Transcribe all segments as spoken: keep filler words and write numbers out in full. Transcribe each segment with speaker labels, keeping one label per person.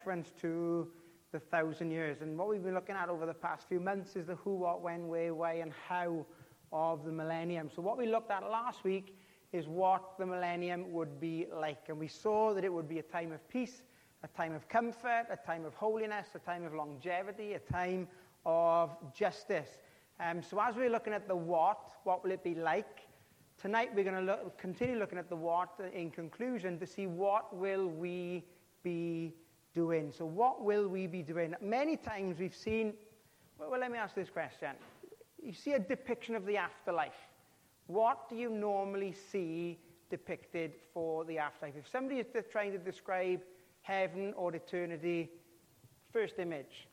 Speaker 1: reference to the thousand years. And what we've been looking at over the past few months is the who, what, when, where, why, and how of the millennium. So what we looked at last week is what the millennium would be like. And we saw that it would be a time of peace, a time of comfort, a time of holiness, a time of longevity, a time of justice. Um, so as we're looking at the what, what will it be like? Tonight we're going to look, continue looking at the what in conclusion to see what will we be doing. So what will we be doing? Many times we've seen, well, well let me ask this question. You see a depiction of the afterlife. What do you normally see depicted for the afterlife? If somebody is trying to describe heaven or eternity, first image.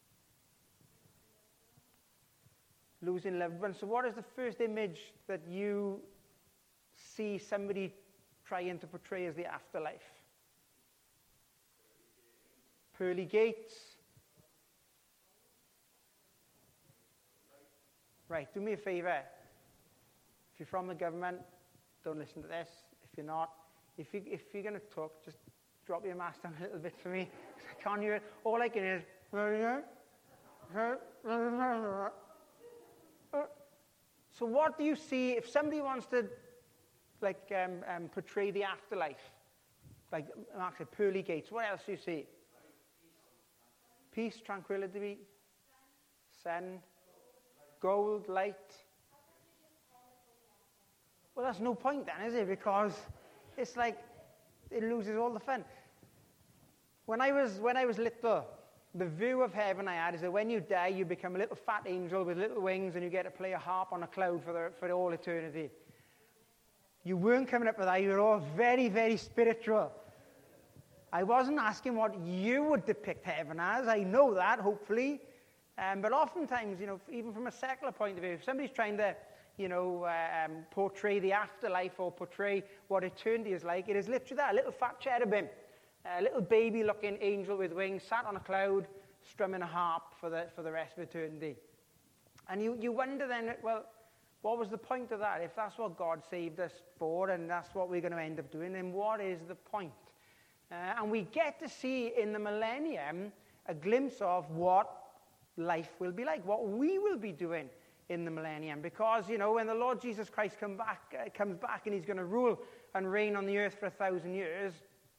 Speaker 1: Losing loved ones. So what is the first image that you see somebody trying to portray as the afterlife? Pearly gates. Right, do me a favor. If you're from the government, don't listen to this. If you're not, if, you, if you're going to talk, just drop your mask down a little bit for me. I can't hear it. All I can hear is... So what do you see if somebody wants to like um, um, portray the afterlife? Like Mark said, pearly gates. What else do you see? Peace, tranquility, sun, gold, light. Well, that's no point then, is it? Because it's like it loses all the fun. When I was when I was little, the view of heaven I had is that when you die, you become a little fat angel with little wings, and you get to play a harp on a cloud for the, for all eternity. You weren't coming up with that. You were all very, very spiritual. I wasn't asking what you would depict heaven as. I know that, hopefully. Um, but oftentimes, you know, even from a secular point of view, if somebody's trying to, you know, uh, um, portray the afterlife or portray what eternity is like, it is literally that, a little fat cherubim, a little baby-looking angel with wings, sat on a cloud, strumming a harp for the for the rest of eternity. And you, you wonder then, well, what was the point of that? If that's what God saved us for, and that's what we're going to end up doing, then what is the point? Uh, and we get to see in the millennium a glimpse of what life will be like, what we will be doing in the millennium. Because, you know, when the Lord Jesus Christ come back, uh, comes back and he's going to rule and reign on the earth for a thousand years,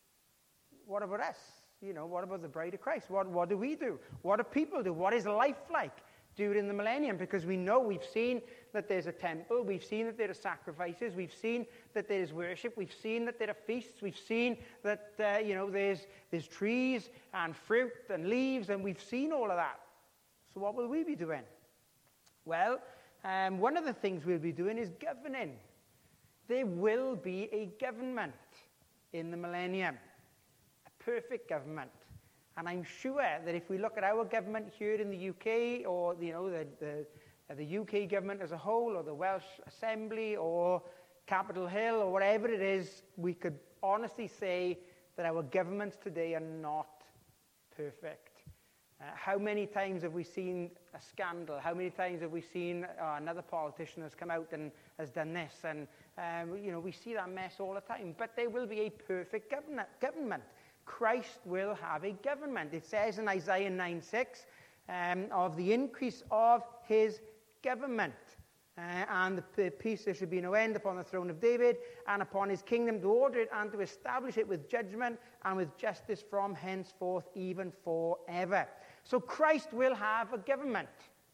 Speaker 1: what about us? You know, what about the bride of Christ? What, what do we do? What do people do? What is life like during the millennium? Because we know, we've seen that there's a temple. We've seen that there are sacrifices. We've seen that there is worship. We've seen that there are feasts. We've seen that, uh, you know, there's, there's trees and fruit and leaves, and we've seen all of that. So what will we be doing? Well, um, one of the things we'll be doing is governing. There will be a government in the millennium. Perfect government. And I'm sure that if we look at our government here in the U K, or you know the, the, uh, the U K government as a whole, or the Welsh Assembly, or Capitol Hill, or whatever it is, we could honestly say that our governments today are not perfect. Uh, how many times have we seen a scandal? How many times have we seen uh, another politician has come out and has done this? And um, you know, we see that mess all the time. But there will be a perfect government. government. Christ will have a government. It says in Isaiah nine six, um, of the increase of his government. Uh, and the peace, there should be no end upon the throne of David, and upon his kingdom, to order it and to establish it with judgment and with justice from henceforth, even forever. So Christ will have a government.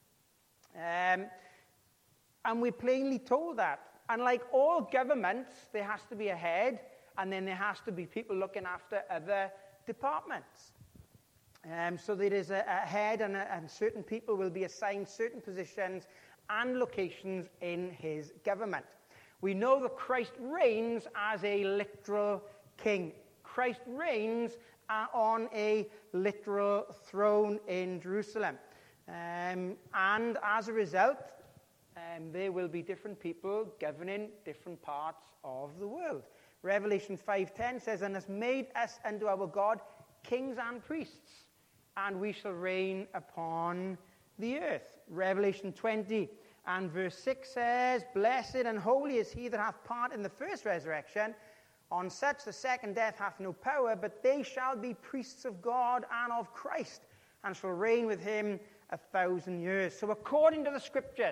Speaker 1: Um, and we're plainly told that. And like all governments, there has to be a head, and then there has to be people looking after other departments. Um, so there is a, a head, and, a, and certain people will be assigned certain positions and locations in his government. We know that Christ reigns as a literal king. Christ reigns uh, on a literal throne in Jerusalem. Um, and as a result, um, there will be different people governing different parts of the world. Revelation five ten says, and has made us unto our God kings and priests, and we shall reign upon the earth. Revelation twenty and verse six says, blessed and holy is he that hath part in the first resurrection. On such the second death hath no power, but they shall be priests of God and of Christ, and shall reign with him a thousand years. So according to the scriptures,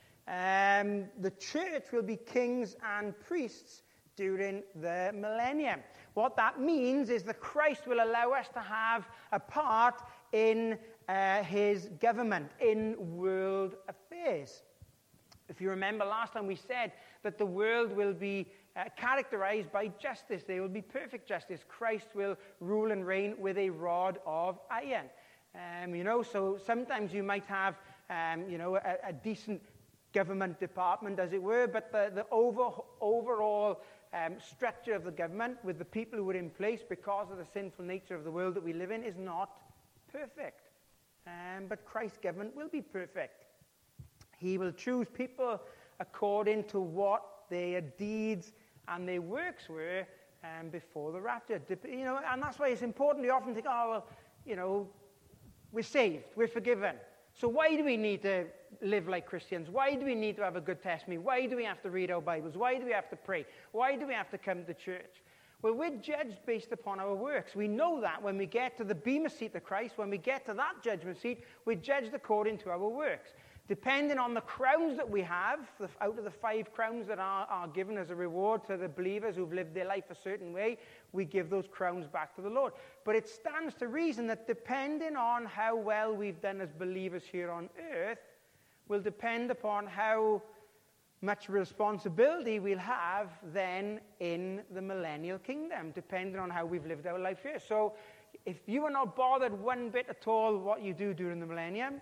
Speaker 1: um, the church will be kings and priests during the millennium. What that means is that Christ will allow us to have a part in uh, his government, in world affairs. If you remember last time we said that the world will be uh, characterized by justice. There will be perfect justice. Christ will rule and reign with a rod of iron. Um, you know, so sometimes you might have, um, you know, a, a decent government department, as it were, but the, the over, overall um, structure of the government with the people who are in place because of the sinful nature of the world that we live in is not perfect. Um, but Christ's government will be perfect. He will choose people according to what their deeds and their works were um, before the rapture. You know, and that's why it's important. We often think, oh, well, you know, we're saved, we're forgiven. So why do we need to live like Christians? Why do we need to have a good testimony? Why do we have to read our Bibles? Why do we have to pray? Why do we have to come to church? Well, we're judged based upon our works. We know that when we get to the bema seat of Christ, when we get to that judgment seat, we're judged according to our works. Depending on the crowns that we have, the, out of the five crowns that are, are given as a reward to the believers who've lived their life a certain way, we give those crowns back to the Lord. But it stands to reason that depending on how well we've done as believers here on earth, will depend upon how much responsibility we'll have then in the millennial kingdom, depending on how we've lived our life here. So if you are not bothered one bit at all what you do during the millennium,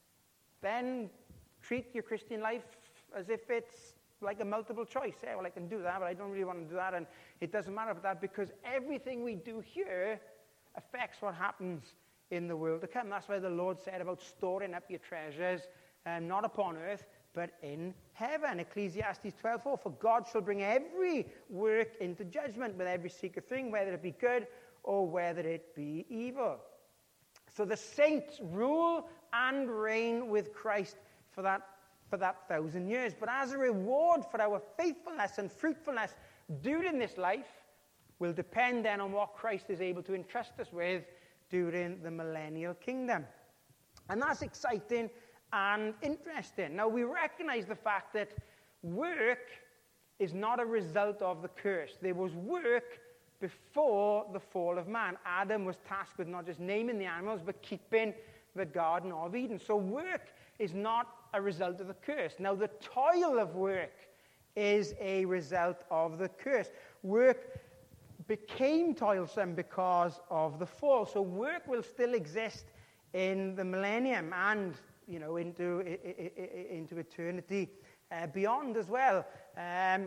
Speaker 1: then treat your Christian life as if it's like a multiple choice. Yeah, well, I can do that, but I don't really want to do that, and it doesn't matter about that, because everything we do here affects what happens in the world to come. That's why the Lord said about storing up your treasures, um, not upon earth, but in heaven. Ecclesiastes twelve four, for God shall bring every work into judgment with every secret thing, whether it be good or whether it be evil. So the saints rule and reign with Christ for that, for that thousand years. But as a reward for our faithfulness and fruitfulness during this life will depend then on what Christ is able to entrust us with during the millennial kingdom. And that's exciting and interesting. Now, we recognize the fact that work is not a result of the curse. There was work before the fall of man. Adam was tasked with not just naming the animals, but keeping the Garden of Eden. So work is not a result of the curse. Now, the toil of work is a result of the curse. Work became toilsome because of the fall. So work will still exist in the millennium and, you know, into, into eternity uh, beyond as well. Um,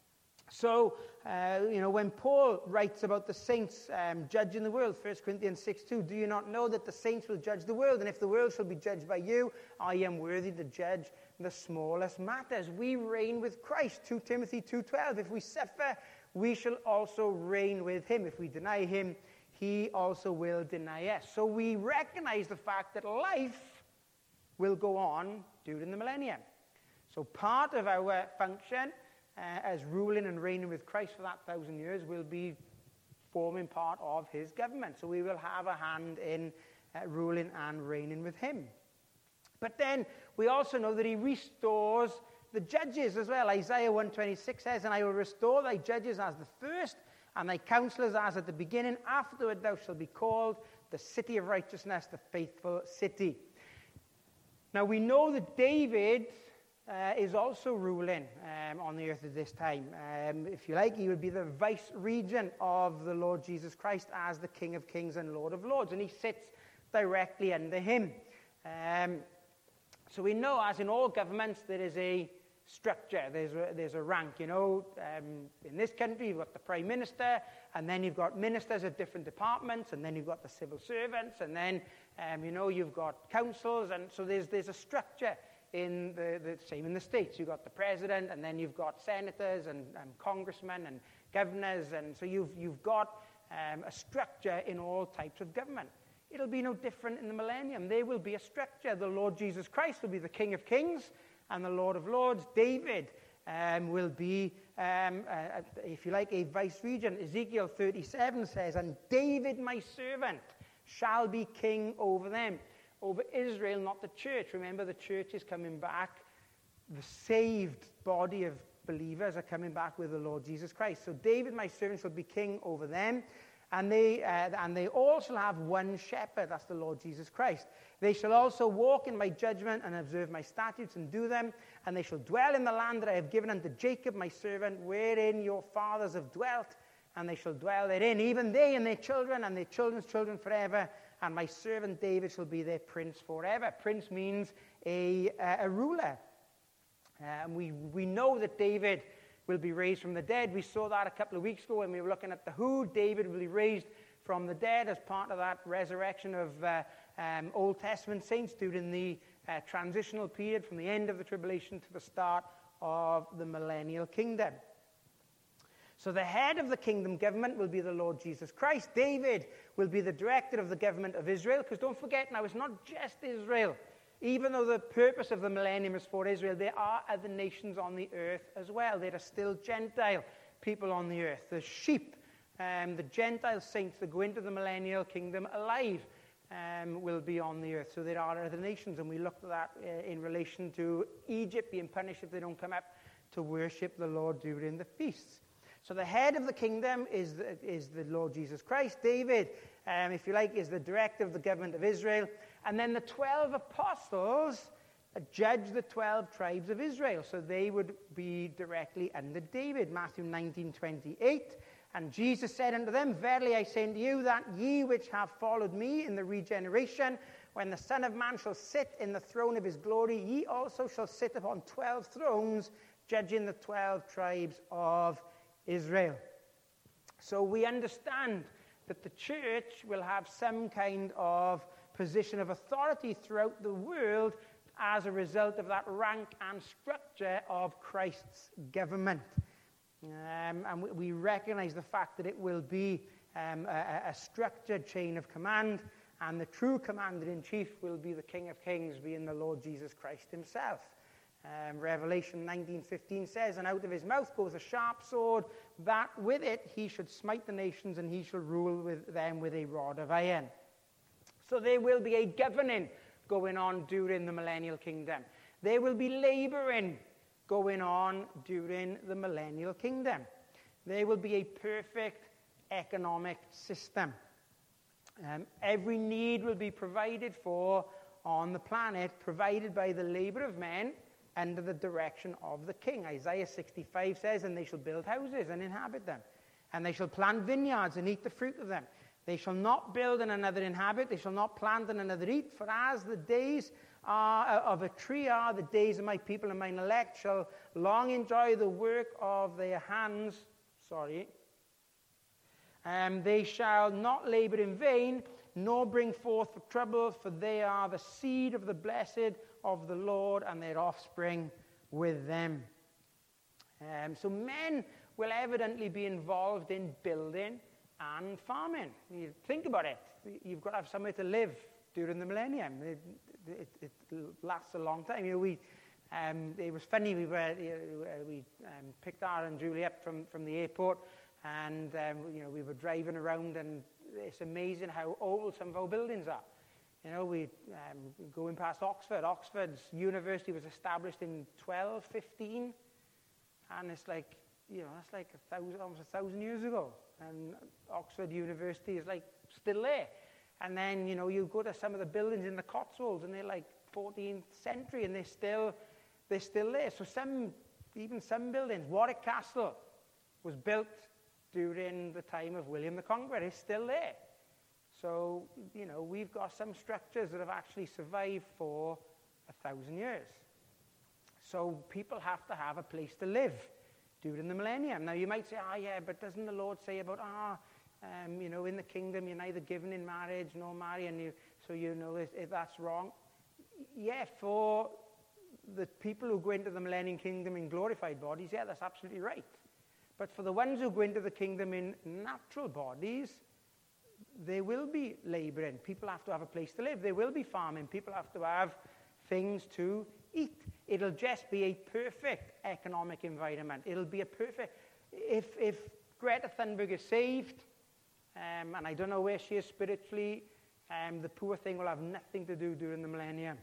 Speaker 1: So, uh, you know, when Paul writes about the saints um, judging the world, First Corinthians six two, do you not know that the saints will judge the world? And if the world shall be judged by you, I am worthy to judge the smallest matters. We reign with Christ, Second Timothy two twelve. If we suffer, we shall also reign with him. If we deny him, he also will deny us. So we recognize the fact that life will go on during the millennium. So part of our function Uh, as ruling and reigning with Christ for that thousand years will be forming part of his government. So we will have a hand in uh, ruling and reigning with him. But then we also know that he restores the judges as well. Isaiah one twenty-six says, and I will restore thy judges as the first, and thy counselors as at the beginning. Afterward thou shalt be called the city of righteousness, the faithful city. Now we know that David Uh, is also ruling um, on the earth at this time. Um, if you like, he would be the vice regent of the Lord Jesus Christ as the King of Kings and Lord of Lords, and he sits directly under him. Um, so we know, as in all governments, there is a structure, there's a, there's a rank. You know, um, in this country, you've got the Prime Minister, and then you've got ministers of different departments, and then you've got the civil servants, and then, um, you know, you've got councils, and so there's, there's a structure. In the, the same in the States, you've got the president, and then you've got senators and, and congressmen and governors, and so you've you've got um, a structure in all types of government. It'll be no different in the millennium. There will be a structure. The Lord Jesus Christ will be the King of Kings and the Lord of Lords. David um, will be um, uh, if you like, a vice regent. Ezekiel thirty-seven says, and David, my servant, shall be king over them. Over Israel, not the church. Remember, the church is coming back. The saved body of believers are coming back with the Lord Jesus Christ. So David, my servant, shall be king over them. And they, uh, and they all shall have one shepherd. That's the Lord Jesus Christ. They shall also walk in my judgment and observe my statutes and do them. And they shall dwell in the land that I have given unto Jacob, my servant, wherein your fathers have dwelt. And they shall dwell therein, even they and their children and their children's children forever. And my servant David shall be their prince forever. Prince means a, uh, a ruler. Um, we, we know that David will be raised from the dead. We saw that a couple of weeks ago when we were looking at the who. David will be raised from the dead as part of that resurrection of uh, um, Old Testament saints during the uh, transitional period from the end of the tribulation to the start of the millennial kingdom. So the head of the kingdom government will be the Lord Jesus Christ. David will be the director of the government of Israel, because don't forget now, it's not just Israel. Even though the purpose of the millennium is for Israel, there are other nations on the earth as well. There are still Gentile people on the earth. The sheep, um, the Gentile saints that go into the millennial kingdom alive um, will be on the earth. So there are other nations, and we looked at that uh, in relation to Egypt being punished if they don't come up to worship the Lord during the feasts. So the head of the kingdom is the, is the Lord Jesus Christ. David, um, if you like, is the director of the government of Israel. And then the twelve apostles judge the twelve tribes of Israel. So they would be directly under David. Matthew nineteen twenty-eight. And Jesus said unto them, verily I say unto you, that ye which have followed me in the regeneration, when the Son of Man shall sit in the throne of his glory, ye also shall sit upon twelve thrones, judging the twelve tribes of Israel. So we understand that the church will have some kind of position of authority throughout the world as a result of that rank and structure of Christ's government. Um, and we, we recognize the fact that it will be um, a, a structured chain of command, and the true commander-in-chief will be the King of Kings, being the Lord Jesus Christ himself. Um, Revelation nineteen fifteen says, and out of his mouth goes a sharp sword, that with it he should smite the nations, and he shall rule with them with a rod of iron. So there will be a governing going on during the millennial kingdom. There will be laboring going on during the millennial kingdom. There will be a perfect economic system. Um, every need will be provided for on the planet, provided by the labor of men under the direction of the king. Isaiah sixty-five says, and they shall build houses and inhabit them, and they shall plant vineyards and eat the fruit of them. They shall not build and another inhabit, they shall not plant and another eat, for as the days are, of a tree are, the days of my people and mine elect shall long enjoy the work of their hands. Sorry. Um, they shall not labor in vain, nor bring forth for trouble, for they are the seed of the blessed of the Lord, and their offspring with them. Um, so men will evidently be involved in building and farming. You think about it. You've got to have somewhere to live during the millennium. It, it, it lasts a long time. You know, we, um, it was funny. We were you know, we um, picked Ara and Julie up from, from the airport, and um, you know we were driving around, and it's amazing how old some of our buildings are. You know, we um, going past Oxford. Oxford's university was established in twelve fifteen, and it's like, you know, that's like a thousand, almost a thousand years ago. And Oxford University is like still there. And then, you know, you go to some of the buildings in the Cotswolds, and they're like fourteenth century, and they're still, they're still there. So some, even some buildings, Warwick Castle was built during the time of William the Conqueror. It's still there. So, you know, we've got some structures that have actually survived for a thousand years. So people have to have a place to live during the millennium. Now, you might say, ah, oh, yeah, but doesn't the Lord say about, ah, oh, um, you know, in the kingdom, you're neither given in marriage nor marry, and you, so you know if, if that's wrong. Yeah, for the people who go into the millennium kingdom in glorified bodies, yeah, that's absolutely right. But for the ones who go into the kingdom in natural bodies, there will be laboring. People have to have a place to live. There will be farming. People have to have things to eat. It'll just be a perfect economic environment. It'll be a perfect... If, if Greta Thunberg is saved, um, and I don't know where she is spiritually, um, the poor thing will have nothing to do during the millennium.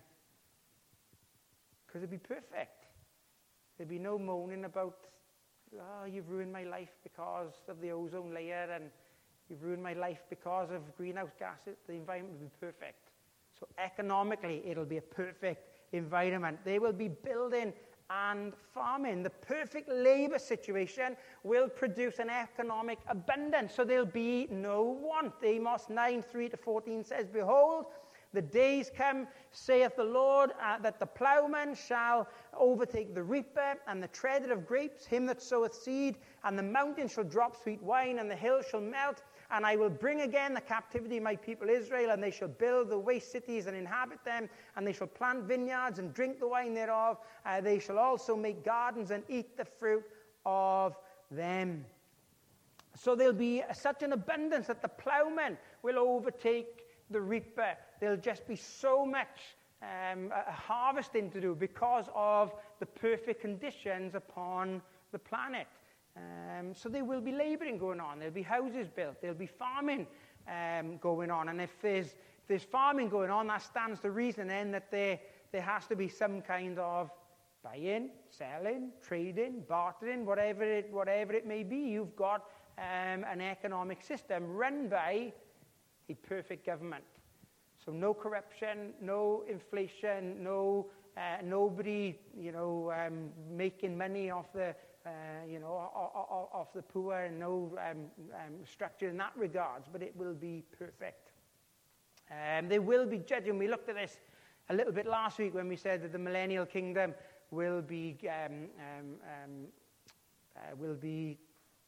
Speaker 1: Because it'll be perfect. There'll be no moaning about, oh, you've ruined my life because of the ozone layer, and you've ruined my life because of greenhouse gases. The environment will be perfect. So economically, it'll be a perfect environment. They will be building and farming. The perfect labor situation will produce an economic abundance. So there'll be no want. Amos nine, three to fourteen says, Behold, the days come, saith the Lord, uh, that the plowman shall overtake the reaper, and the treader of grapes, him that soweth seed, and the mountain shall drop sweet wine, and the hills shall melt, and I will bring again the captivity of my people Israel, and they shall build the waste cities and inhabit them, and they shall plant vineyards and drink the wine thereof. Uh, they shall also make gardens and eat the fruit of them. So there'll be such an abundance that the plowman will overtake the reaper. There'll just be so much um, a harvesting to do because of the perfect conditions upon the planet. Um, so there will be labouring going on. There'll be houses built. There'll be farming um, going on. And if there's, if there's farming going on, that stands to reason then that there, there has to be some kind of buying, selling, trading, bartering, whatever it, whatever it may be. You've got um, an economic system run by a perfect government. So no corruption, no inflation, no uh, nobody, you know, um, making money off the, uh, you know, off the poor, and no um, um, structure in that regards. But it will be perfect. Um, they will be judging. We looked at this a little bit last week when we said that the millennial kingdom will be um, um, um, uh, will be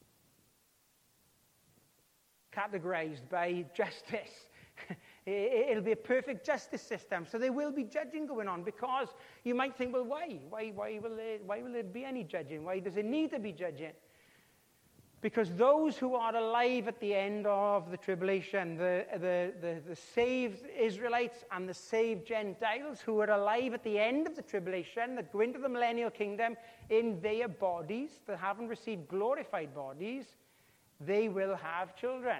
Speaker 1: categorized by justice. It'll be a perfect justice system. So there will be judging going on, because you might think, well, why? Why, why, will there, why will there be any judging? Why does it need to be judging? Because those who are alive at the end of the tribulation, the, the, the, the saved Israelites and the saved Gentiles who are alive at the end of the tribulation, that go into the millennial kingdom in their bodies, that haven't received glorified bodies, they will have children.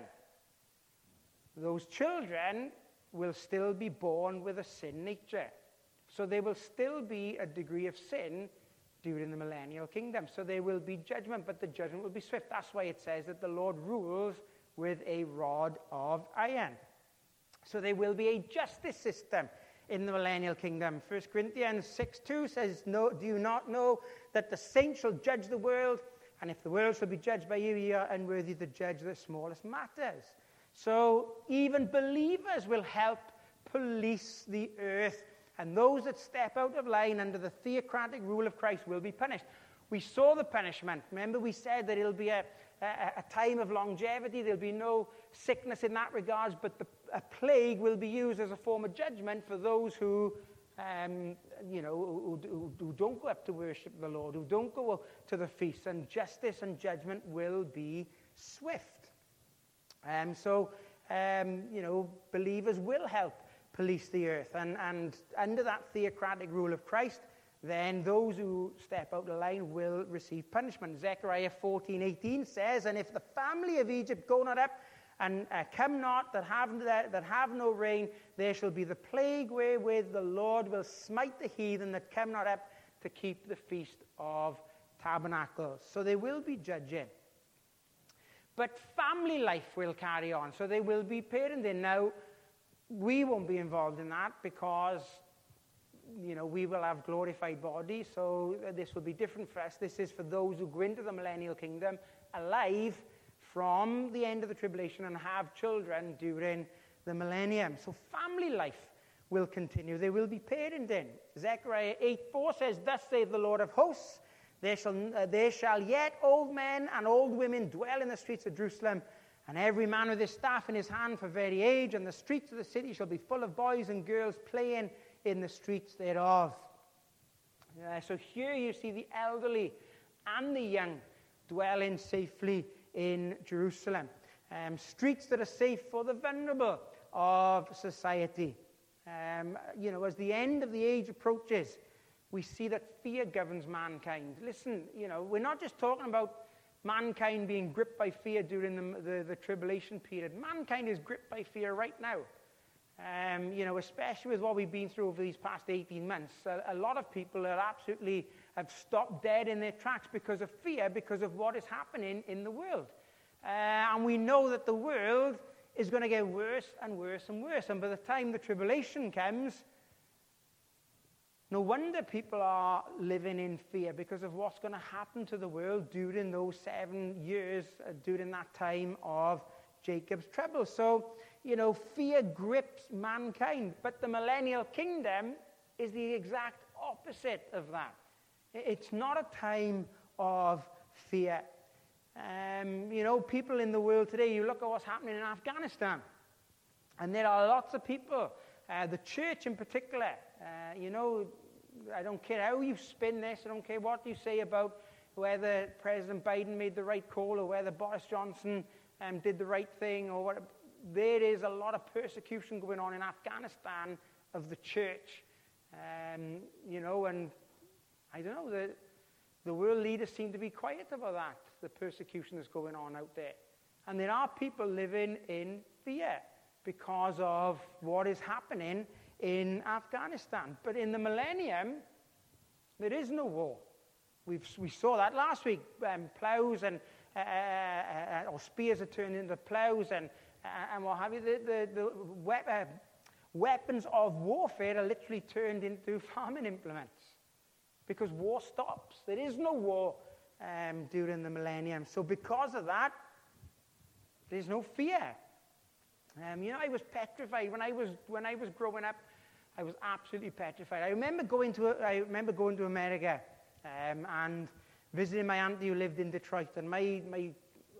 Speaker 1: Those children will still be born with a sin nature. So there will still be a degree of sin during the millennial kingdom. So there will be judgment, but the judgment will be swift. That's why it says that the Lord rules with a rod of iron. So there will be a justice system in the millennial kingdom. First Corinthians six two says, no, do you not know that the saints shall judge the world? And if the world shall be judged by you, ye are unworthy to judge the smallest matters. So even believers will help police the earth. And those that step out of line under the theocratic rule of Christ will be punished. We saw the punishment. Remember, we said that it'll be a, a, a time of longevity. There'll be no sickness in that regards, but the, a plague will be used as a form of judgment for those who, um, you know, who, who, who don't go up to worship the Lord, who don't go to the feasts, and justice and judgment will be swift. Um, so, um, you know, believers will help police the earth. And, and under that theocratic rule of Christ, then those who step out of line will receive punishment. Zechariah fourteen eighteen says, and if the family of Egypt go not up and uh, come not, that have, that, that have no rain, there shall be the plague wherewith the Lord will smite the heathen that come not up to keep the feast of tabernacles. So there will be judging. But family life will carry on. So there will be parenting. Now, we won't be involved in that because, you know, we will have glorified bodies. So this will be different for us. This is for those who go into the millennial kingdom alive from the end of the tribulation and have children during the millennium. So family life will continue. There will be parenting. Zechariah eight four says, thus saith the Lord of hosts, There shall, uh, there shall yet old men and old women dwell in the streets of Jerusalem, and every man with his staff in his hand for very age, and the streets of the city shall be full of boys and girls playing in the streets thereof. Uh, so here you see the elderly and the young dwelling safely in Jerusalem. Um, streets that are safe for the vulnerable of society. Um, you know, as the end of the age approaches, we see that fear governs mankind. Listen, you know, we're not just talking about mankind being gripped by fear during the, the, the tribulation period. Mankind is gripped by fear right now. Um, you know, especially with what we've been through over these past eighteen months. A, a lot of people are absolutely, have stopped dead in their tracks because of fear, because of what is happening in the world. Uh, and we know that the world is going to get worse and worse and worse. And by the time the tribulation comes, no wonder people are living in fear because of what's going to happen to the world during those seven years, uh, during that time of Jacob's trouble. So, you know, fear grips mankind. But the millennial kingdom is the exact opposite of that. It's not a time of fear. Um, you know, people in the world today, you look at what's happening in Afghanistan, and there are lots of people, uh, the church in particular, uh, you know, I don't care how you spin this, I don't care what you say about whether President Biden made the right call or whether Boris Johnson um, did the right thing, or what. There is a lot of persecution going on in Afghanistan of the church, um, you know, and I don't know, the, the world leaders seem to be quiet about that, the persecution that's going on out there. And there are people living in fear because of what is happening in Afghanistan. But in the millennium, there is no war. We've, we saw that last week. Um, plows and uh, uh, or spears are turned into plows and uh, and what have you. The, the, the we- uh, weapons of warfare are literally turned into farming implements because war stops. There is no war um, during the millennium. So because of that, there's no fear. Um, you know, I was petrified when I was when I was growing up. I was absolutely petrified. I remember going to I remember going to America um, and visiting my auntie who lived in Detroit. And my my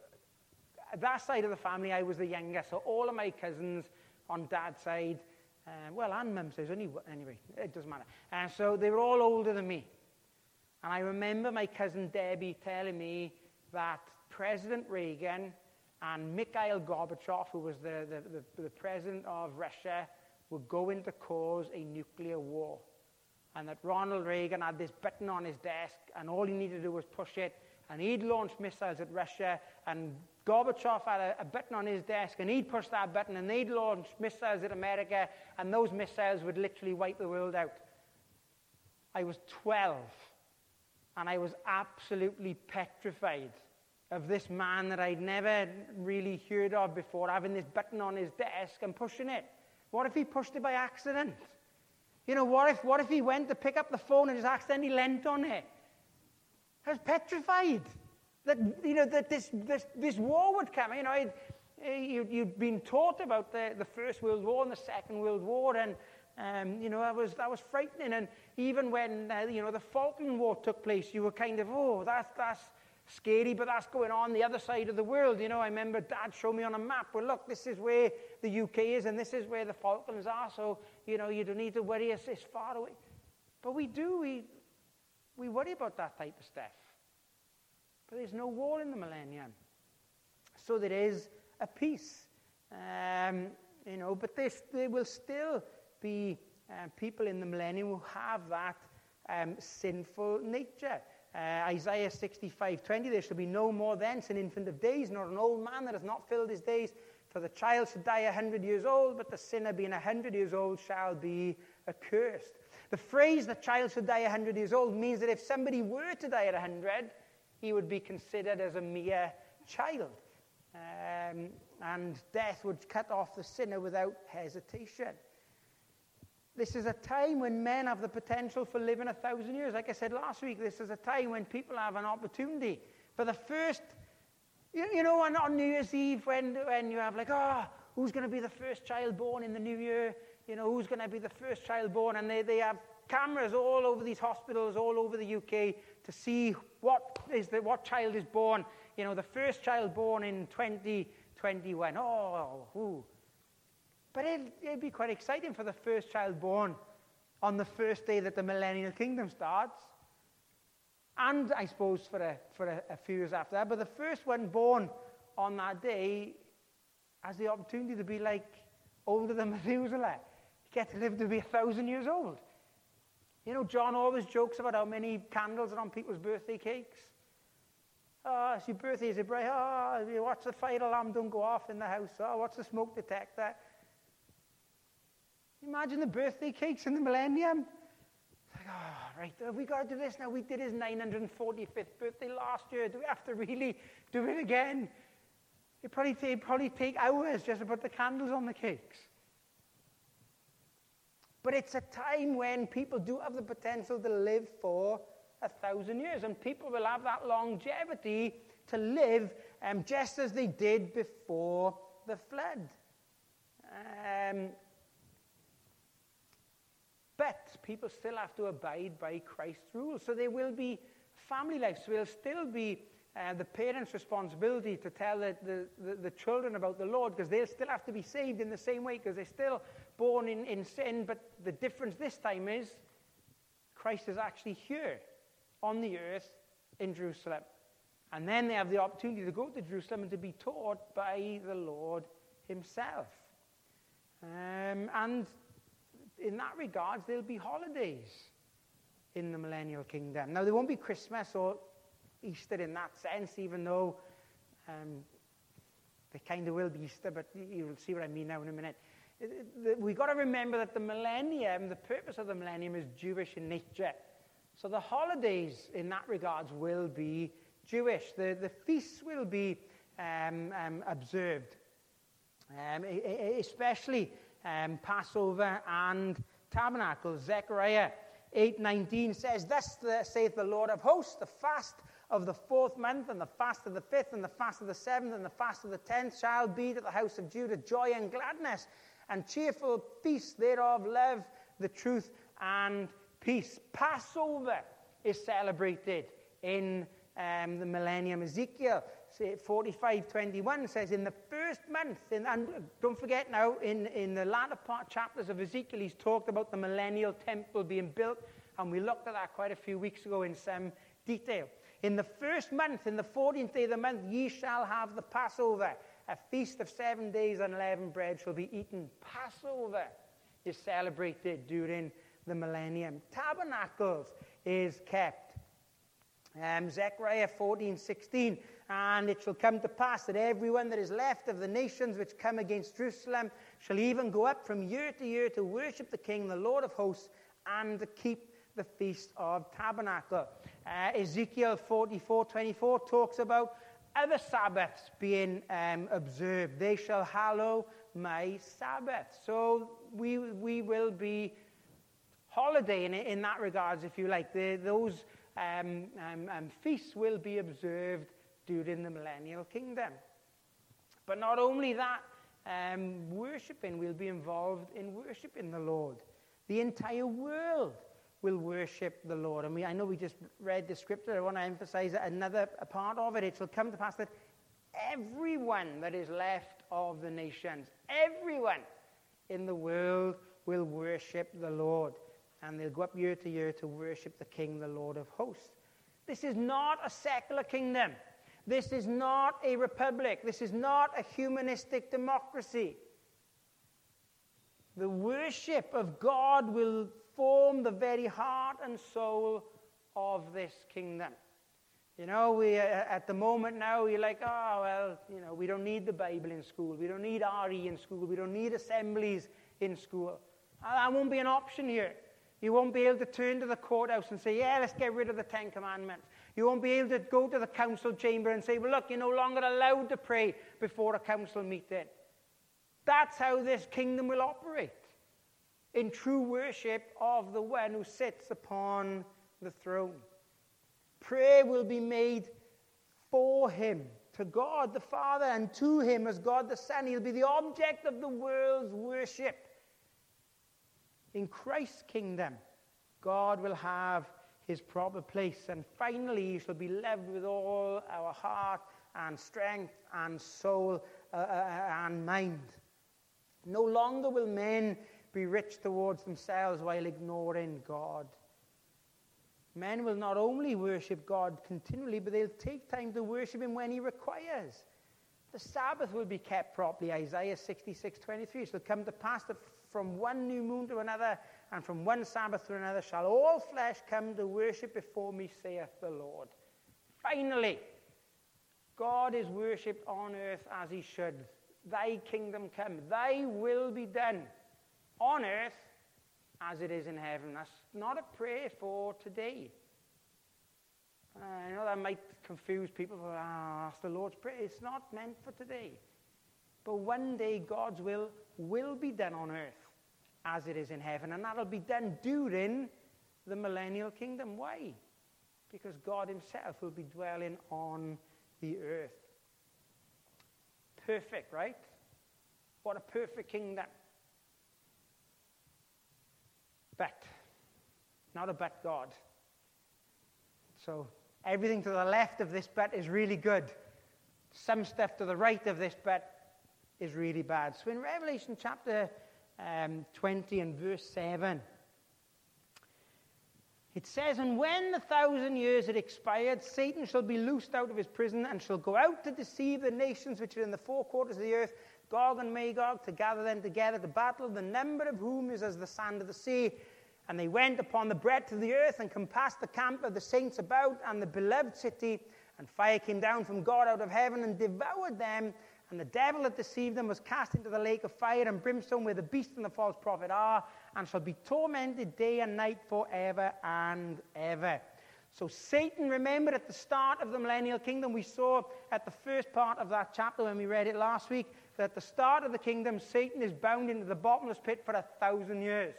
Speaker 1: that side of the family, I was the youngest, so all of my cousins on dad's side, uh, well, and mum's side, only anyway, it doesn't matter. And uh, so they were all older than me. And I remember my cousin Debbie telling me that President Reagan and Mikhail Gorbachev, who was the, the, the, the president of Russia, were going to cause a nuclear war. And that Ronald Reagan had this button on his desk, and all he needed to do was push it, and he'd launch missiles at Russia, and Gorbachev had a, a button on his desk, and he'd push that button, and they'd launch missiles at America, and those missiles would literally wipe the world out. I was twelve, and I was absolutely petrified of this man that I'd never really heard of before, having this button on his desk and pushing it. What if he pushed it by accident? You know, what if what if he went to pick up the phone and just accidentally leant on it? I was petrified that, you know, that this this, this war would come. You know, I'd, you, you'd been taught about the, the First World War and the Second World War, and um, you know, that was that was frightening. And even when uh, you know the Falkland War took place, you were kind of, oh, that's that's scary, but that's going on the other side of the world. You know, I remember Dad showed me on a map, well, look, this is where the U K is, and this is where the Falklands are, so, you know, you don't need to worry, it's, it's far away. But we do, we, we worry about that type of stuff. But there's no war in the millennium. So there is a peace. Um, you know, but this, there will still be uh, people in the millennium who have that um, sinful nature. Uh, Isaiah sixty-five twenty, there shall be no more thence an infant of days, nor an old man that has not filled his days. For the child shall die a hundred years old, but the sinner being a hundred years old shall be accursed. The phrase, the child shall die a hundred years old, means that if somebody were to die at a hundred, he would be considered as a mere child. Um, and death would cut off the sinner without hesitation. This is a time when men have the potential for living a thousand years. Like I said last week, this is a time when people have an opportunity. For the first, you, you know, on, on New Year's Eve, when, when you have like, oh, who's going to be the first child born in the new year? You know, who's going to be the first child born? And they, they have cameras all over these hospitals, all over the U K, to see what is the, what child is born. You know, the first child born in twenty twenty-one. Oh, who? But it'd, it'd be quite exciting for the first child born on the first day that the millennial kingdom starts. And I suppose for a, for a, a few years after that. But the first one born on that day has the opportunity to be like older than Methuselah. get to live to be a thousand years old. You know, John always jokes about how many candles are on people's birthday cakes. Oh, it's your birthday, is it bright? Oh, watch the fire alarm don't go off in the house. Oh, what's the smoke detector? Imagine the birthday cakes in the millennium. It's like, oh, right, have we got to do this now? We did his nine hundred forty-fifth birthday last year. Do we have to really do it again? It'd probably take, probably take hours just to put the candles on the cakes. But it's a time when people do have the potential to live for a thousand years. And people will have that longevity to live um, just as they did before the flood. Um, but people still have to abide by Christ's rules. So there will be family life. So there will still be uh, the parents' responsibility to tell the, the, the, the children about the Lord, because they'll still have to be saved in the same way, because they're still born in, in sin. But the difference this time is Christ is actually here on the earth in Jerusalem. And then they have the opportunity to go to Jerusalem and to be taught by the Lord himself. Um, and in that regards, there'll be holidays in the millennial kingdom. Now, there won't be Christmas or Easter in that sense, even though um, there kind of will be Easter, but you'll see what I mean now in a minute. We've got to remember that the millennium, the purpose of the millennium is Jewish in nature. So the holidays in that regards will be Jewish. The, the feasts will be um, um, observed, um, especially um, Passover and Tabernacles. Zechariah eight nineteen says, "Thus saith the Lord of hosts, the fast of the fourth month, and the fast of the fifth, and the fast of the seventh, and the fast of the tenth shall be to the house of Judah joy and gladness, and cheerful feast thereof, love, the truth, and peace." Passover is celebrated in um, the millennium. Ezekiel forty-five twenty-one says, in the first month, in, and don't forget now, in, in the latter part chapters of Ezekiel, he's talked about the millennial temple being built, and we looked at that quite a few weeks ago in some detail. In the first month, in the fourteenth day of the month, ye shall have the Passover. A feast of seven days, unleavened bread shall be eaten. Passover is celebrated during the millennium. Tabernacles is kept. Um, Zechariah fourteen sixteen, and it shall come to pass that everyone that is left of the nations which come against Jerusalem shall even go up from year to year to worship the King, the Lord of hosts, and to keep the Feast of Tabernacle. Uh, Ezekiel forty-four twenty-four talks about other Sabbaths being um, observed. They shall hallow my Sabbath. So we we will be holiday in, in that regards, if you like. The, those um, um, um, feasts will be observed during the millennial kingdom. But not only that, um, worshiping, we'll be involved in worshiping the Lord. The entire world will worship the Lord. And we, I know we just read the scripture. I want to emphasize another part of it. It shall come to pass that everyone that is left of the nations, everyone in the world will worship the Lord. And they'll go up year to year to worship the King, the Lord of hosts. This is not a secular kingdom. This is not a republic. This is not a humanistic democracy. The worship of God will form the very heart and soul of this kingdom. You know, we uh, at the moment now, you're like, oh, well, you know, we don't need the Bible in school. We don't need R E in school. We don't need assemblies in school. That won't be an option here. You won't be able to turn to the courthouse and say, yeah, let's get rid of the Ten Commandments. You won't be able to go to the council chamber and say, well, look, you're no longer allowed to pray before a council meeting. That's how this kingdom will operate, in true worship of the one who sits upon the throne. Prayer will be made for him, to God the Father, and to him as God the Son. He'll be the object of the world's worship. In Christ's kingdom, God will have his proper place. And finally, he shall be loved with all our heart and strength and soul uh, uh, and mind. No longer will men be rich towards themselves while ignoring God. Men will not only worship God continually, but they'll take time to worship him when he requires. The Sabbath will be kept properly. Isaiah sixty-six twenty-three. It shall come to pass that from one new moon to another, and from one Sabbath to another, shall all flesh come to worship before me, saith the Lord. Finally, God is worshipped on earth as he should. Thy kingdom come. Thy will be done on earth as it is in heaven. That's not a prayer for today. Uh, I know that might confuse people. For, ah, that's the Lord's Prayer. It's not meant for today. But one day God's will will be done on earth as it is in heaven. And that'll be done during the millennial kingdom. Why? Because God himself will be dwelling on the earth. Perfect, right? What a perfect kingdom. But, not a but God. So, everything to the left of this but is really good. Some stuff to the right of this but is really bad. So in Revelation chapter um, twenty and verse seven, it says, and when the thousand years had expired, Satan shall be loosed out of his prison and shall go out to deceive the nations which are in the four quarters of the earth, Gog and Magog, to gather them together to battle, the number of whom is as the sand of the sea. And they went upon the breadth of the earth and compassed the camp of the saints about and the beloved city. And fire came down from God out of heaven and devoured them. And the devil that deceived them was cast into the lake of fire and brimstone where the beast and the false prophet are, and shall be tormented day and night forever and ever. So Satan, remember at the start of the millennial kingdom, we saw at the first part of that chapter when we read it last week, that at the start of the kingdom, Satan is bound into the bottomless pit for a thousand years.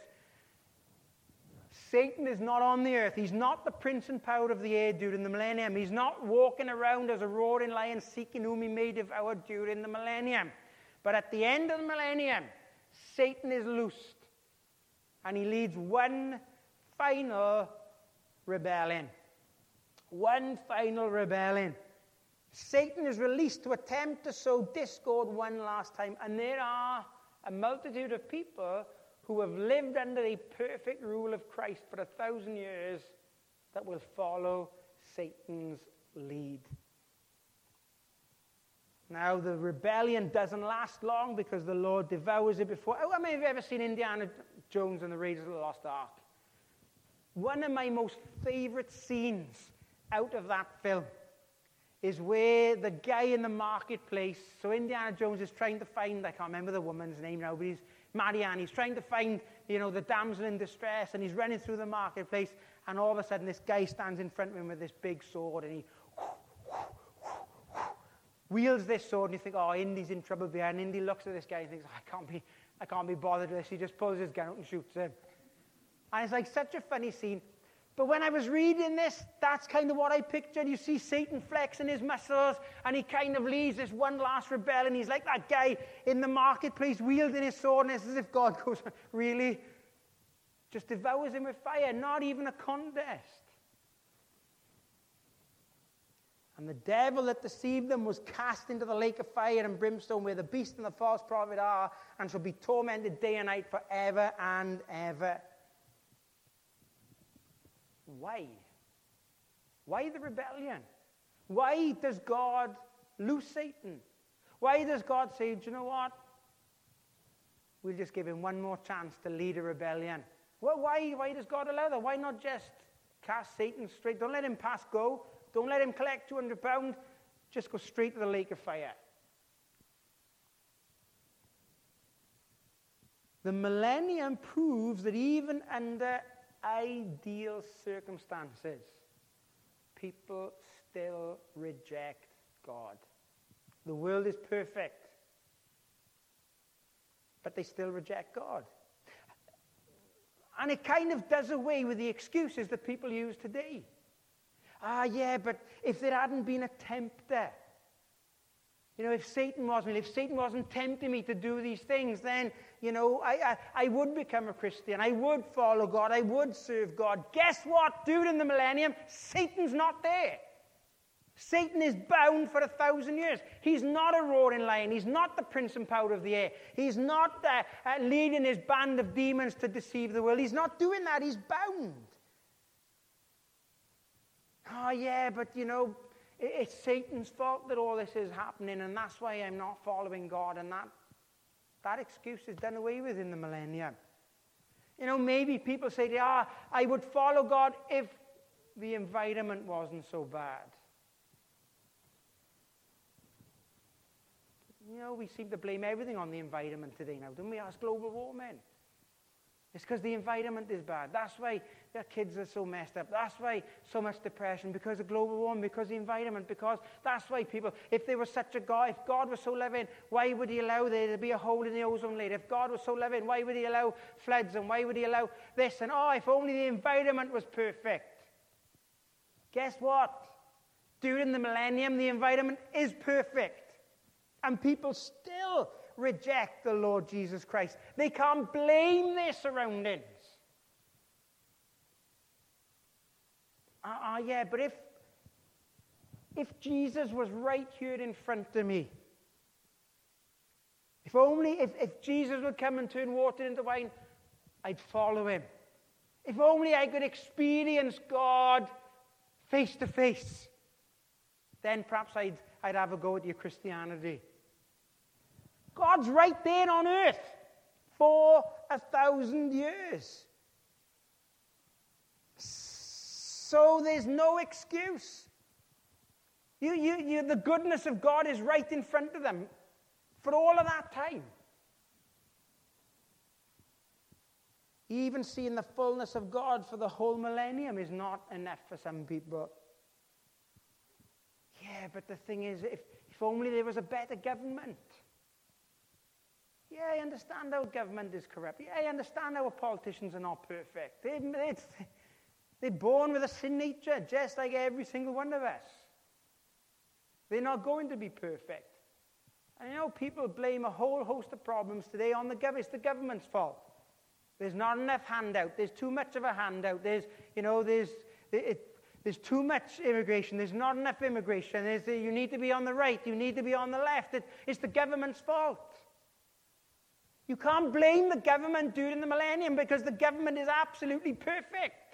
Speaker 1: Satan is not on the earth. He's not the prince and power of the air during the millennium. He's not walking around as a roaring lion seeking whom he may devour during the millennium. But at the end of the millennium, Satan is loosed. And he leads one final rebellion. One final rebellion. Satan is released to attempt to sow discord one last time. And there are a multitude of people who have lived under the perfect rule of Christ for a thousand years that will follow Satan's lead. Now, the rebellion doesn't last long because the Lord devours it before. How many of you ever seen Indiana Jones and the Raiders of the Lost Ark? One of my most favorite scenes out of that film is where the guy in the marketplace, so Indiana Jones is trying to find, I can't remember the woman's name now, but he's Marianne. He's trying to find, you know, the damsel in distress, and he's running through the marketplace, and all of a sudden this guy stands in front of him with this big sword, and he wields this sword, and you think, oh, Indy's in trouble behind. Indy looks at this guy and thinks, oh, I can't be, I can't be bothered with this. He just pulls his gun out and shoots him. And it's like such a funny scene. But when I was reading this, that's kind of what I pictured. You see Satan flexing his muscles, and he kind of leads this one last rebellion. He's like that guy in the marketplace wielding his sword, and it's as if God goes, really? Just devours him with fire, not even a contest. And the devil that deceived them was cast into the lake of fire and brimstone where the beast and the false prophet are, and shall be tormented day and night forever and ever. Why? Why the rebellion? Why does God loose Satan? Why does God say, do you know what? We'll just give him one more chance to lead a rebellion. Well, why, why does God allow that? Why not just cast Satan straight? Don't let him pass go. Don't let him collect two hundred pounds. Just go straight to the lake of fire. The millennium proves that even under ideal circumstances, people still reject God. The world is perfect, but they still reject God. And it kind of does away with the excuses that people use today. Ah, yeah, but if there hadn't been a tempter, you know, if Satan wasn't, if Satan wasn't tempting me to do these things, then, you know, I, I, I would become a Christian. I would follow God. I would serve God. Guess what? During the millennium, Satan's not there. Satan is bound for a thousand years. He's not a roaring lion. He's not the prince and power of the air. He's not uh, uh, leading his band of demons to deceive the world. He's not doing that. He's bound. Oh, yeah, but, you know, it's Satan's fault that all this is happening, and that's why I'm not following God, and that. That excuse is done away with in the millennium. You know, maybe people say, ah, I would follow God if the environment wasn't so bad. You know, we seem to blame everything on the environment today now, don't we? Ask global warming. It's because the environment is bad. That's why their kids are so messed up. That's why so much depression, because of global warming, because of the environment, because that's why people, if there was such a God, if God was so loving, why would he allow there to be a hole in the ozone layer? If God was so loving, why would he allow floods, and why would he allow this? And oh, if only the environment was perfect. Guess what? During the millennium, the environment is perfect. And people still reject the Lord Jesus Christ. They can't blame their surroundings. Ah, uh, uh, yeah, but if, if Jesus was right here in front of me, if only, if, if Jesus would come and turn water into wine, I'd follow him. If only I could experience God face to face, then perhaps I'd, I'd have a go at your Christianity. God's right there on earth for a thousand years. So there's no excuse. You, you, you, the goodness of God is right in front of them for all of that time. Even seeing the fullness of God for the whole millennium is not enough for some people. Yeah, but the thing is, if, if only there was a better government. Yeah, I understand our government is corrupt. Yeah, I understand our politicians are not perfect. They, it's, they're born with a sin nature, just like every single one of us. They're not going to be perfect. And you know, people blame a whole host of problems today on the government. It's the government's fault. There's not enough handout. There's too much of a handout. There's, you know, there's, it, there's too much immigration. There's not enough immigration. There's, you need to be on the right. You need to be on the left. It, it's the government's fault. You can't blame the government during the millennium because the government is absolutely perfect.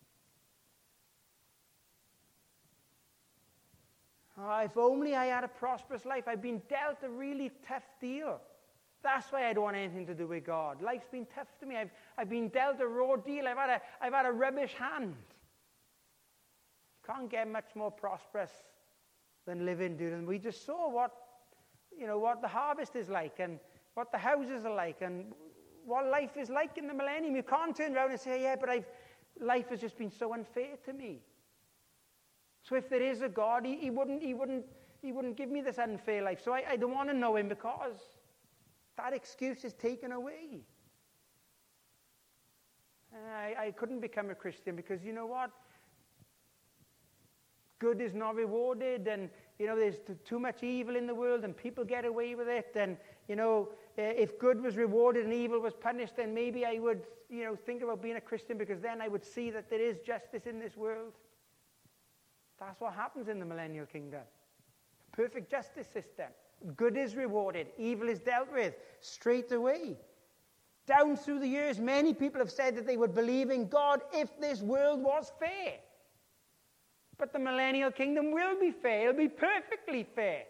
Speaker 1: Oh, if only I had a prosperous life. I've been dealt a really tough deal. That's why I don't want anything to do with God. Life's been tough to me. I've, I've been dealt a raw deal. I've had a, I've had a rubbish hand. Can't get much more prosperous than living during. We just saw what, you know, what the harvest is like, and what the houses are like, and what life is like in the millennium. You can't turn around and say, yeah, but I've, life has just been so unfair to me. So if there is a God, he, he, wouldn't, he, wouldn't, he wouldn't give me this unfair life. So I, I don't want to know him because that excuse is taken away. I, I couldn't become a Christian because, you know what? Good is not rewarded, and, you know, there's t- too much evil in the world, and people get away with it, and, you know, uh, if good was rewarded and evil was punished, then maybe I would, you know, think about being a Christian, because then I would see that there is justice in this world. That's what happens in the millennial kingdom. Perfect justice system. Good is rewarded, evil is dealt with straight away. Down through the years, many people have said that they would believe in God if this world was fair. But the millennial kingdom will be fair. It'll be perfectly fair.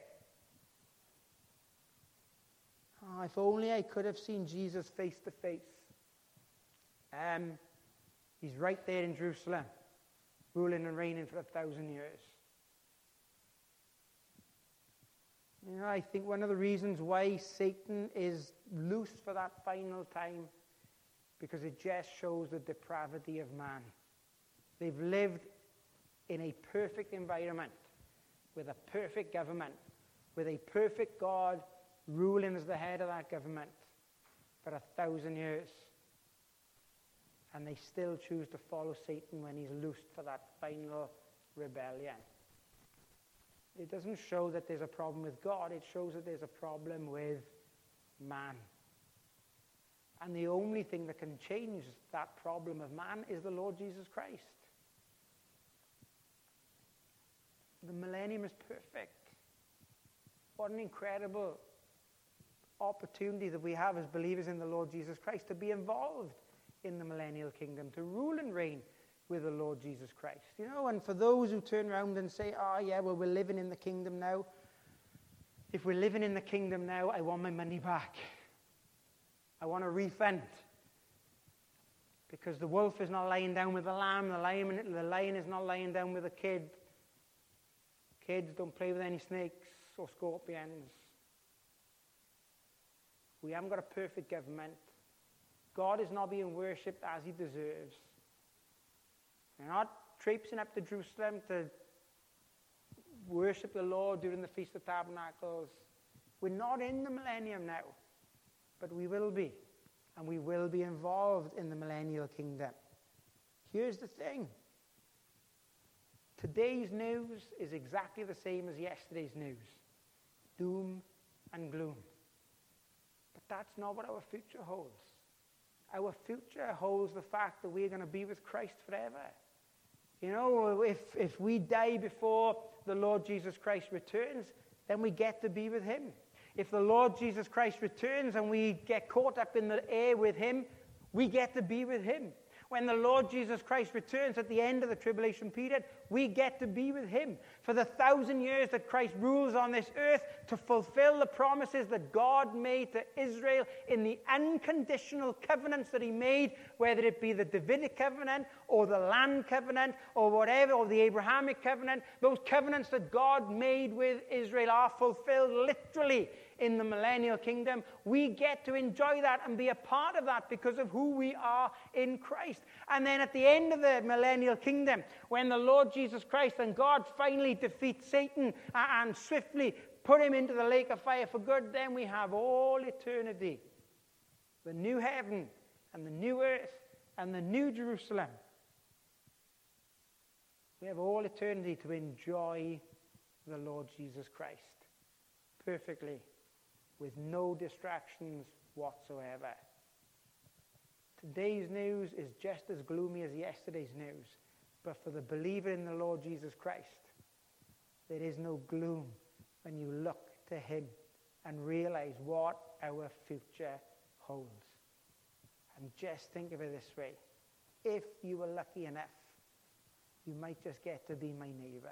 Speaker 1: Oh, if only I could have seen Jesus face to face. Um, he's right there in Jerusalem, ruling and reigning for a thousand years. You know, I think one of the reasons why Satan is loose for that final time, because it just shows the depravity of man. They've lived in a perfect environment, with a perfect government, with a perfect God ruling as the head of that government for a thousand years. And they still choose to follow Satan when he's loosed for that final rebellion. It doesn't show that there's a problem with God. It shows that there's a problem with man. And the only thing that can change that problem of man is the Lord Jesus Christ. The millennium is perfect. What an incredible opportunity that we have as believers in the Lord Jesus Christ to be involved in the millennial kingdom, to rule and reign with the Lord Jesus Christ. You know, and for those who turn around and say, oh yeah, well, we're living in the kingdom now. If we're living in the kingdom now, I want my money back. I want a refund. Because the wolf is not lying down with the lamb, the lion, the lion is not lying down with a kid. Kids, don't play with any snakes or scorpions. We haven't got a perfect government. God is not being worshipped as he deserves. We're not traipsing up to Jerusalem to worship the Lord during the Feast of Tabernacles. We're not in the millennium now, but we will be. And we will be involved in the millennial kingdom. Here's the thing. Today's news is exactly the same as yesterday's news. Doom and gloom. But that's not what our future holds. Our future holds the fact that we're going to be with Christ forever. You know, if, if we die before the Lord Jesus Christ returns, then we get to be with him. If the Lord Jesus Christ returns and we get caught up in the air with him, we get to be with him. When the Lord Jesus Christ returns at the end of the tribulation period, we get to be with him. For the thousand years that Christ rules on this earth to fulfill the promises that God made to Israel in the unconditional covenants that he made, whether it be the Davidic covenant or the land covenant or whatever, or the Abrahamic covenant, those covenants that God made with Israel are fulfilled literally in the millennial kingdom. We get to enjoy that and be a part of that because of who we are in Christ. And then at the end of the millennial kingdom, when the Lord Jesus Christ and God finally defeat Satan and swiftly put him into the lake of fire for good, then we have all eternity. The new heaven and the new earth and the new Jerusalem. We have all eternity to enjoy the Lord Jesus Christ perfectly, with no distractions whatsoever. Today's news is just as gloomy as yesterday's news, but for the believer in the Lord Jesus Christ, there is no gloom when you look to him and realize what our future holds. And just think of it this way. If you were lucky enough, you might just get to be my neighbor.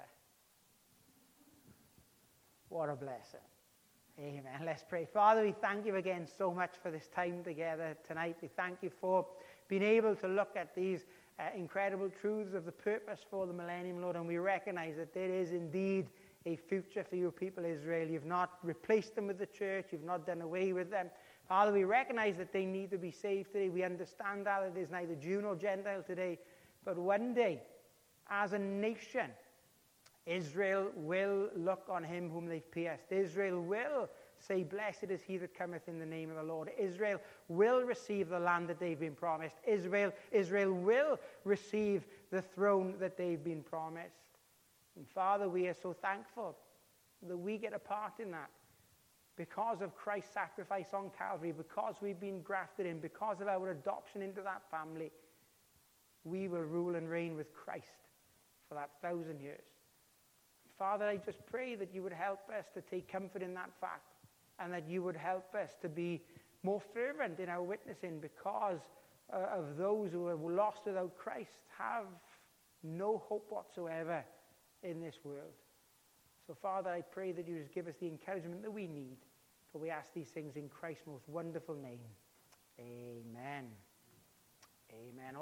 Speaker 1: What a blessing. Amen. Let's pray. Father, we thank you again so much for this time together tonight. We thank you for being able to look at these uh, incredible truths of the purpose for the millennium, Lord, and we recognize that there is indeed a future for your people, Israel. You've not replaced them with the church. You've not done away with them. Father, we recognize that they need to be saved today. We understand that it is neither Jew nor Gentile today. But one day, as a nation, Israel will look on him whom they've pierced. Israel will say, blessed is he that cometh in the name of the Lord. Israel will receive the land that they've been promised. Israel, Israel will receive the throne that they've been promised. And Father, we are so thankful that we get a part in that. Because of Christ's sacrifice on Calvary, because we've been grafted in, because of our adoption into that family, we will rule and reign with Christ for that thousand years. Father, I just pray that you would help us to take comfort in that fact, and that you would help us to be more fervent in our witnessing, because uh, of those who are lost without Christ have no hope whatsoever in this world. So Father, I pray that you just give us the encouragement that we need, for we ask these things in Christ's most wonderful name. Amen. Amen.